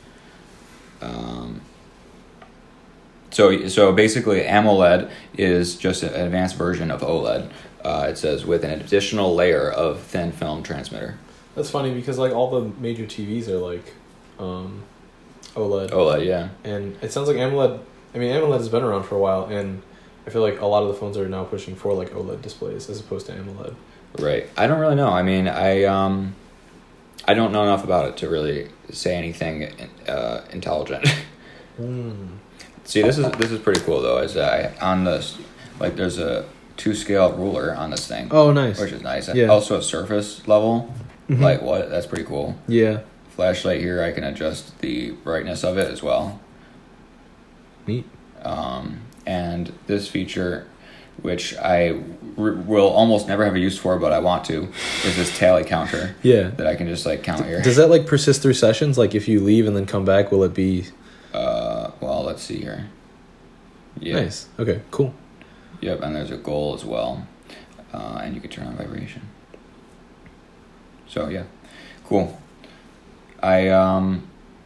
S1: So basically, AMOLED is just an advanced version of OLED. It says with an additional layer of thin film transmitter.
S2: That's funny because like all the major TVs are like OLED.
S1: OLED, yeah.
S2: And it sounds like AMOLED. I mean, AMOLED has been around for a while, and I feel like a lot of the phones are now pushing for like OLED displays as opposed to AMOLED.
S1: Right. I don't really know. I mean, I don't know enough about it to really say anything intelligent. See, this is pretty cool though. Is on this, like, there's a 2-scale ruler on this thing.
S2: Oh, nice.
S1: Which is nice.
S2: Yeah.
S1: Also a surface level.
S2: Mhm.
S1: Like what? That's pretty cool.
S2: Yeah.
S1: Flashlight here, I can adjust the brightness of it as well.
S2: Neat.
S1: And this feature, which I will almost never have a use for, but I want to, is this tally counter.
S2: Yeah.
S1: That I can just like count here.
S2: Does that like persist through sessions? Like if you leave and then come back, will it be?
S1: Well, let's see here. Yeah.
S2: Nice. Okay. Cool.
S1: Yep, and there's a goal as well, and you can turn on vibration. So yeah, cool. I'm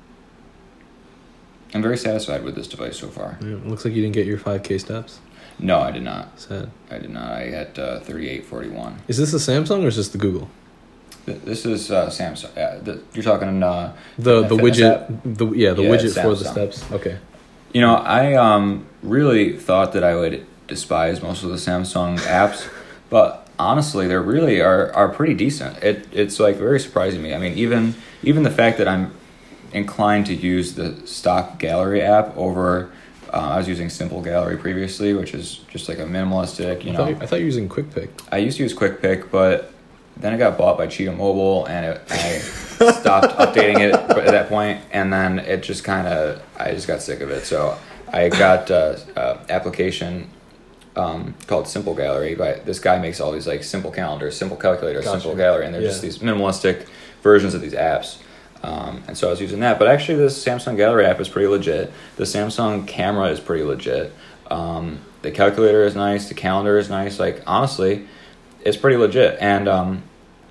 S1: very satisfied with this device so far.
S2: Yeah, it looks like you didn't get your 5K steps.
S1: No, I did not.
S2: Sad.
S1: I did not. I had 3841.
S2: Is this the Samsung or is this the Google?
S1: This is Samsung. You're talking
S2: The
S1: fitness
S2: widget.
S1: app?
S2: The
S1: Yeah,
S2: widget for the
S1: Samsung.
S2: steps. Okay.
S1: You know, I really thought that I would despise most of the Samsung apps, but honestly, they really are pretty decent. It's like very surprising me. I mean, even the fact that I'm inclined to use the stock gallery app over. I was using Simple Gallery previously, which is just like a minimalistic, you know.
S2: I thought you were using QuickPick.
S1: I used to use QuickPick, but then it got bought by Cheetah Mobile, and I stopped updating it at that point, and then it just I just got sick of it. So I got an application called Simple Gallery. But this guy makes all these like simple calendars, simple calculators,
S2: Gotcha.
S1: Simple Gallery, and they're just these minimalistic versions of these apps. And so I was using that, but actually this Samsung Gallery app is pretty legit. The Samsung camera is pretty legit. The calculator is nice. The calendar is nice. Like, honestly, it's pretty legit. And on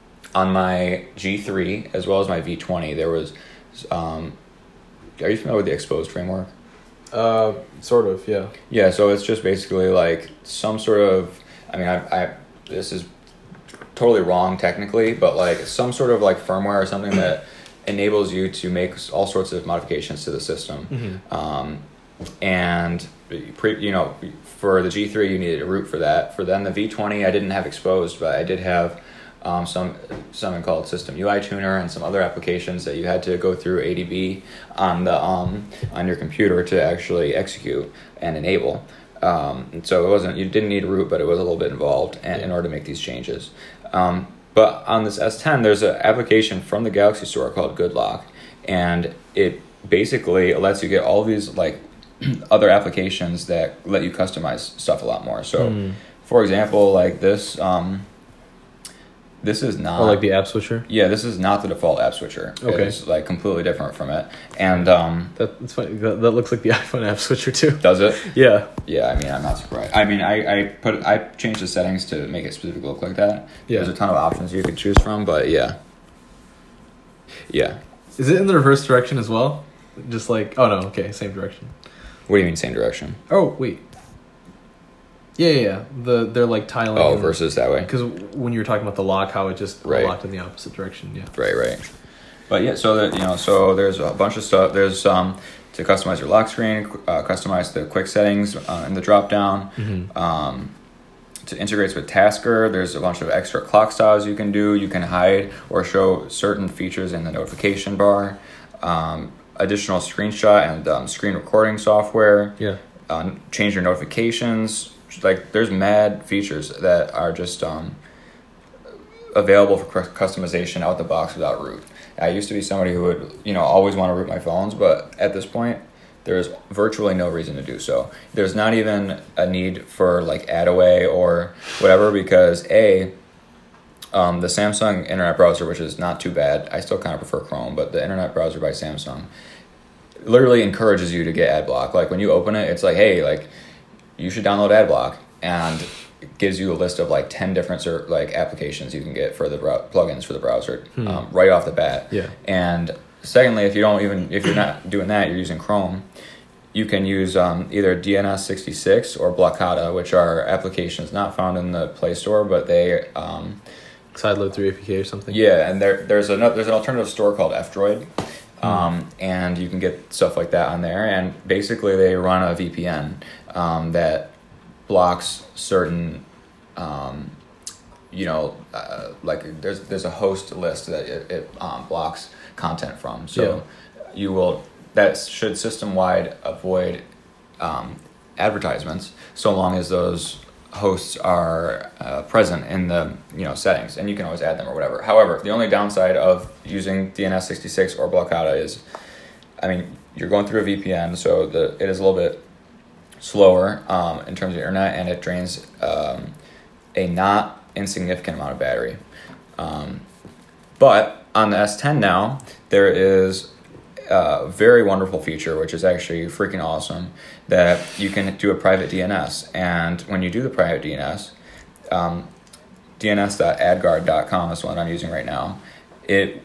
S1: my G3 as well as my V20, there was. Are you familiar with the Exposed framework?
S2: Sort of, yeah.
S1: Yeah, so it's just basically like some sort of. I mean, I this is totally wrong technically, but like some sort of like firmware or something that enables you to make all sorts of modifications to the system. And for the G3 you needed a root for that. For then the V20 I didn't have Exposed, but I did have something called System UI Tuner and some other applications that you had to go through ADB on the on your computer to actually execute and enable. And so you didn't need a root, but it was a little bit involved in order to make these changes. But on this S10, there's an application from the Galaxy Store called GoodLock, and it basically lets you get all these like other applications that let you customize stuff a lot more. So, for example, like this is not
S2: Or like the app switcher.
S1: Yeah, this is not the default app switcher.
S2: Okay.
S1: It's like completely different from it, and
S2: That's funny. That looks like the iPhone app switcher too.
S1: does it?
S2: Yeah.
S1: Yeah, I mean, I'm not surprised. I mean, I changed the settings to make it specifically look like that.
S2: Yeah.
S1: There's a ton of options you could choose from, but yeah.
S2: Is it in the reverse direction as well? Just like okay, same direction.
S1: What do you mean, same direction?
S2: Oh wait. Yeah. They're like tiling.
S1: Oh, versus that way.
S2: Because when you were talking about the lock, how it just locked in the opposite direction. Yeah.
S1: Right. But yeah, so there's a bunch of stuff. There's to customize your lock screen, customize the quick settings in the drop down. To integrate with Tasker, there's a bunch of extra clock styles you can do. You can hide or show certain features in the notification bar. Additional screenshot and screen recording software.
S2: Yeah.
S1: Change your notifications. Like, there's mad features that are just available for customization out the box without root. I used to be somebody who would, always want to root my phones, but at this point, there's virtually no reason to do so. There's not even a need for like Adaway or whatever, because the Samsung internet browser, which is not too bad, I still kind of prefer Chrome, but the internet browser by Samsung literally encourages you to get AdBlock. Like, when you open it, it's like, hey, like, you should download AdBlock, and gives you a list of like 10 different like applications you can get for the plugins for the browser right off the bat.
S2: Yeah.
S1: And secondly, if you're not doing that, you're using Chrome, you can use either DNS66 or Blockada, which are applications not found in the Play Store, but they
S2: Sideload 3 APK or something.
S1: yeah, and there's an alternative store called F-Droid. And you can get stuff like that on there, and basically they run a VPN that blocks certain like there's a host list that it blocks content from, so that should system-wide avoid advertisements so long as those hosts are present in the settings, and you can always add them or whatever. However, the only downside of using DNS66 or Blockada is, you're going through a VPN, so it is a little bit slower in terms of internet, and it drains a not insignificant amount of battery. But on the S10 now, there is a very wonderful feature, which is actually freaking awesome, that you can do a private DNS. And when you do the private DNS, dns.adguard.com is the one I'm using right now. It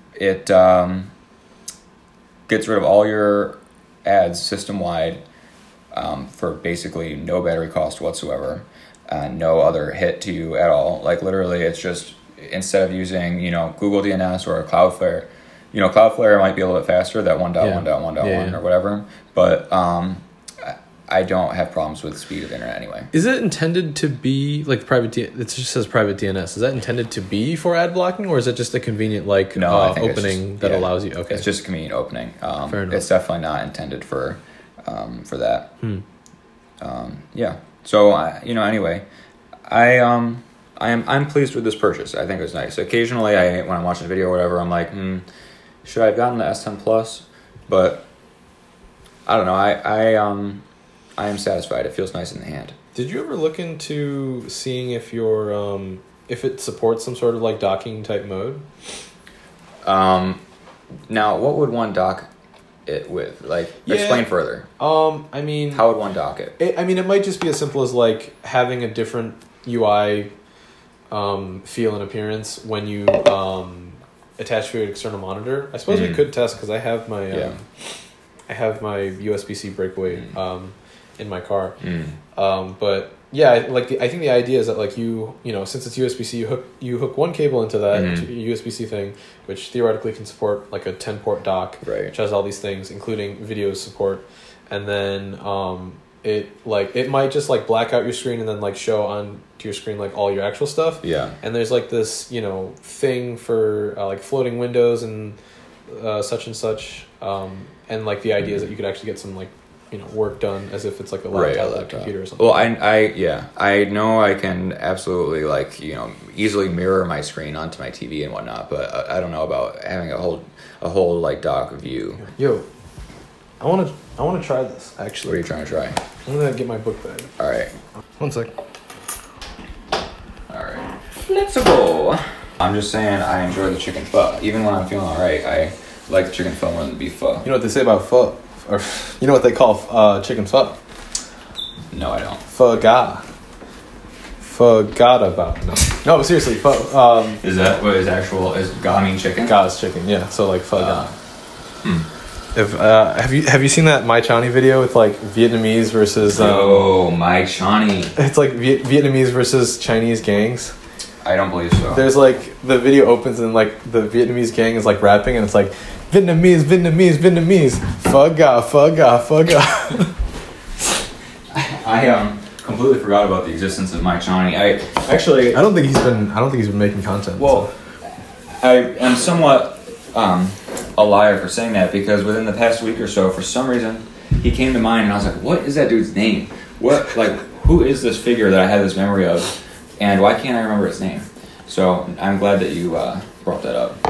S1: gets rid of all your ads system-wide for basically no battery cost whatsoever, no other hit to you at all. Like literally, it's just, instead of using Google DNS or Cloudflare, Cloudflare might be a little bit faster, that 1.1.1.1 or whatever, but I don't have problems with the speed of the internet anyway.
S2: Is it intended to be like private? It just says private DNS. Is that intended to be for ad blocking, or is it just a convenient opening that allows you? Okay,
S1: it's just a convenient opening.
S2: Fair enough.
S1: It's definitely not intended for that. Yeah. So anyway, I'm pleased with this purchase. I think it was nice. Occasionally, when I'm watching a video or whatever, I'm like, should I have gotten the S10 Plus? But I don't know. I am satisfied. It feels nice in the hand.
S2: Did you ever look into seeing if if it supports some sort of like docking type mode?
S1: Now, what would one dock it with? Like, explain further. How would one dock it?
S2: It might just be as simple as like having a different UI feel and appearance when you attach to an external monitor. I suppose we could test, because I have my USB-C breakaway in my car. But yeah, I think the idea is that like since it's USB-C, you hook one cable into that USB-C thing, which theoretically can support like a 10-port dock, which has all these things, including video support, and then it might just like black out your screen and then like show on to your screen like all your actual stuff. Yeah. And there's like this thing for like floating windows and such and such, and like the idea is that you could actually get some like work done as if it's like a laptop computer or something.
S1: Well, I know I can absolutely like easily mirror my screen onto my TV and whatnot, but I don't know about having a whole like dock view.
S2: Yo, I want to try this actually.
S1: What are you trying to try?
S2: I'm gonna get my book bag.
S1: All right.
S2: 1 sec.
S1: All right. Let's go. I'm just saying I enjoy the chicken pho. Even when I'm feeling alright, I like the chicken pho more than the beef pho.
S2: You know what they say about pho? Or you know what they call chicken pho?
S1: No, I don't.
S2: Pho-ga. Forgot about no, seriously, pho.
S1: Is that what is actual? Is ga mean chicken?
S2: Ga is chicken, yeah. So like pho-ga. Have you seen that My Chani video with like Vietnamese versus?
S1: My Chani.
S2: It's like Vietnamese versus Chinese gangs.
S1: I don't believe so.
S2: There's like the video opens and like the Vietnamese gang is like rapping and it's like Vietnamese, pho ga.
S1: I completely forgot about the existence of My Chani. I
S2: don't think he's been making content.
S1: Well, so. I am somewhat a liar for saying that, because within the past week or so, for some reason, he came to mind and I was like, what is that dude's name? Who is this figure that I have this memory of? And why can't I remember its name? So I'm glad that you brought that up.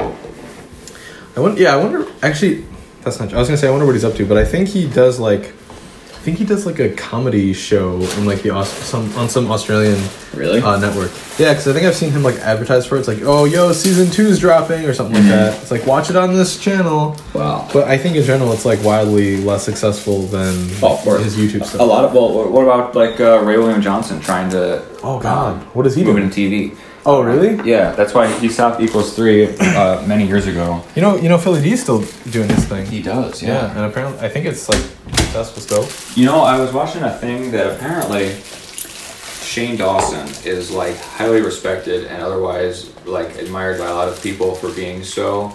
S2: I wonder. Actually, that's not. I was gonna say I wonder what he's up to, but I think he does like I think he does like a comedy show in like the some Australian
S3: Really?
S2: network. Yeah, because I think I've seen him like advertise for it. It's like, oh, yo, season 2's dropping or something like that. It's like, watch it on this channel.
S3: Wow.
S2: But I think in general, it's like wildly less successful than
S3: Of course.
S2: his YouTube stuff.
S3: A lot of what about like Ray William Johnson trying to?
S2: Oh God, what does he
S3: move
S2: do?
S3: into TV?
S2: Oh really?
S1: Yeah, that's why he stopped Equals 3 many years ago.
S2: You know, Philly D's still doing his thing.
S1: He does,
S2: Yeah, and apparently, I think it's like successful still.
S1: You know, I was watching a thing that apparently Shane Dawson is like highly respected and otherwise like admired by a lot of people for being so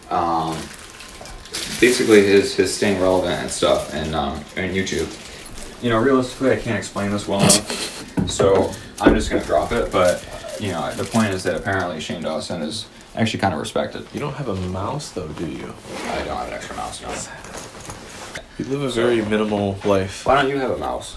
S1: basically his staying relevant and stuff and YouTube. You know, realistically I can't explain this well enough, so I'm just gonna drop it, but you know, the point is that apparently Shane Dawson is actually kind of respected.
S2: You don't have a mouse though, do you?
S1: I don't have an extra mouse now.
S2: You live a very minimal life.
S1: Why don't you have a mouse?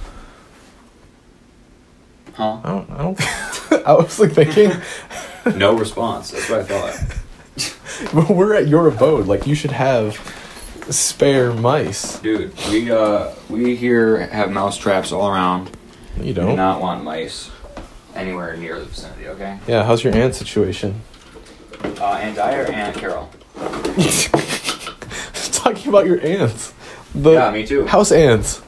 S1: Huh?
S2: I don't. I was like thinking.
S1: No response. That's what I thought.
S2: But we're at your abode. Like you should have spare mice.
S1: Dude, we here have mouse traps all around.
S2: You
S1: We do
S2: don't.
S1: not want mice anywhere near the vicinity, okay?
S2: Yeah. How's your aunt situation?
S1: Aunt Di or Aunt Carol?
S2: Talking about your aunts.
S1: Yeah, me too.
S2: House ants.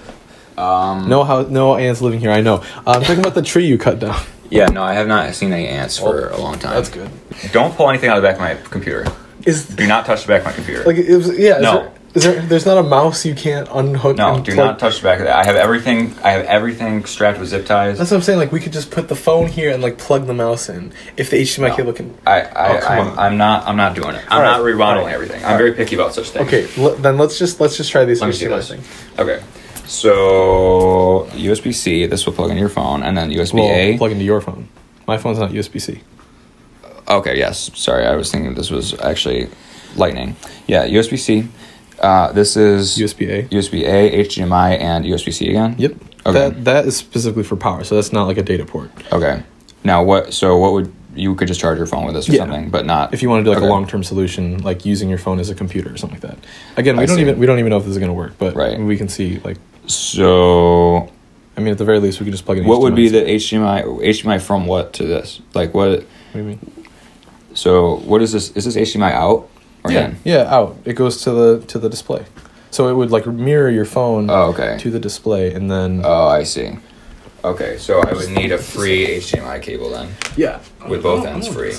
S2: No ants living here. I know. I'm talking about the tree you cut down.
S1: Yeah, no, I have not seen any ants for a long time.
S2: That's good.
S1: Don't pull anything out of the back of my computer. Do not touch the back of my computer.
S2: Like it was, yeah.
S1: No.
S2: There's not a mouse you can't unhook.
S1: No,
S2: and
S1: do
S2: plug?
S1: not touch the back of that. I have everything strapped with zip ties.
S2: That's what I'm saying. Like we could just put the phone here and like plug the mouse in if the HDMI cable can.
S1: I'm not doing it. I'm not remodeling everything. I'm very picky about such things.
S2: Okay, then let's just try these.
S1: Let me see this. Okay. So USB-C, this will plug into your phone, and then USB-A.
S2: Well, plug into your phone. My phone's not USB-C.
S1: Okay, yes. Sorry, I was thinking this was actually Lightning. Yeah, USB-C. This is
S2: USB-A.
S1: USB-A, HDMI, and USB-C again?
S2: Yep.
S1: Okay.
S2: That is specifically for power, so that's not like a data port.
S1: Okay. Now, what would... You could just charge your phone with this or something, but not...
S2: If you want to do like a long-term solution, like using your phone as a computer or something like that. Again, we don't even know if this is going to work, but we can see like...
S1: So...
S2: I mean, at the very least, we could just plug in
S1: What
S2: HDMI.
S1: would be the HDMI from what to this? Like what...
S2: What do you mean?
S1: So what is this? Is this HDMI out or in?
S2: Yeah, out. It goes to the display. So it would like mirror your phone to the display, and then...
S1: Oh, I see. Okay, so I would need a free HDMI cable then.
S2: Yeah.
S1: With both ends free.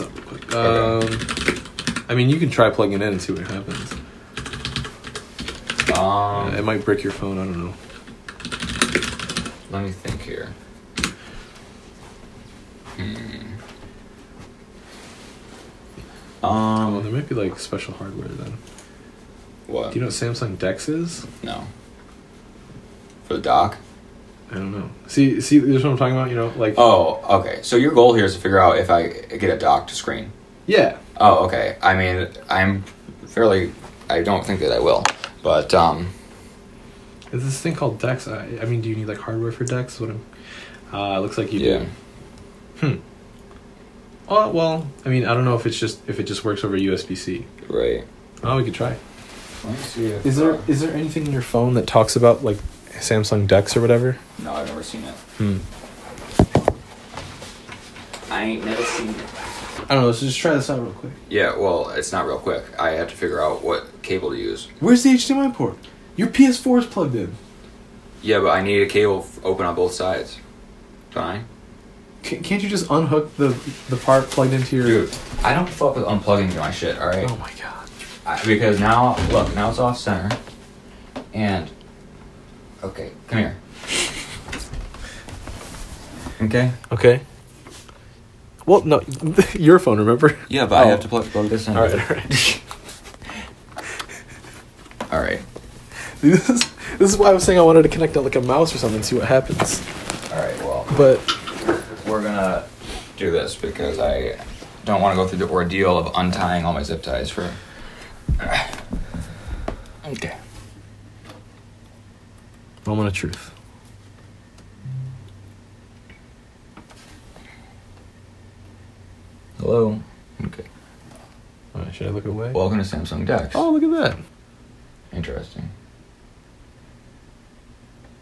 S2: I mean, you can try plugging it in and see what happens. It might brick your phone, I don't know.
S1: Let me think here.
S2: There might be like special hardware then.
S1: What?
S2: Do you know what Samsung DeX is?
S1: No. For the dock?
S2: I don't know. See, this is what I'm talking about. You know, like.
S1: Oh, okay. So your goal here is to figure out if I get a docked screen.
S2: Yeah.
S1: Oh, okay. I mean, I don't think that I will, but
S2: There's this thing called DeX. I mean, do you need like hardware for DeX? It looks like you do. Oh well, I mean, I don't know if it just works over USB-C.
S1: Right.
S2: Oh, we could try.
S1: Let me see if,
S2: Is there anything in your phone that talks about like Samsung DeX or whatever?
S1: No, I've never seen it. I ain't never seen it.
S2: I don't know. Let's just try this out real quick.
S1: Yeah, well, it's not real quick. I have to figure out what cable to use.
S2: Where's the HDMI port? Your PS4 is plugged in.
S1: Yeah, but I need a cable open on both sides. Don't I?
S2: Can't you just unhook the part plugged into your...
S1: Dude, I don't fuck with unplugging my shit, alright?
S2: Oh my god.
S1: Because now it's off center. And... Okay, come here. Okay?
S2: Okay. Well, no, your phone, remember?
S1: Yeah, but I have to plug this in.
S2: Alright.
S1: Alright.
S2: This is why I was saying I wanted to connect like a mouse or something and see what happens.
S1: Alright, well...
S2: But...
S1: We're gonna do this because I don't want to go through the ordeal of untying all my zip ties for... Okay.
S2: Moment of truth.
S1: Hello. Okay.
S2: Alright, should I look away?
S1: Welcome to Samsung DeX.
S2: Oh, look at that.
S1: Interesting.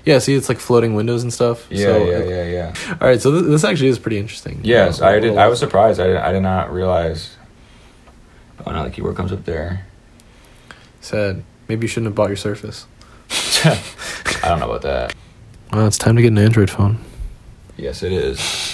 S2: Yeah, see, it's like floating windows and stuff.
S1: Yeah.
S2: All right, so this actually is pretty interesting.
S1: Yes, I did. I was surprised. I did not realize. Oh, now the keyboard comes up there.
S2: Sad. Maybe you shouldn't have bought your Surface.
S1: I don't know about that.
S2: Well, it's time to get an Android phone.
S1: Yes, it is.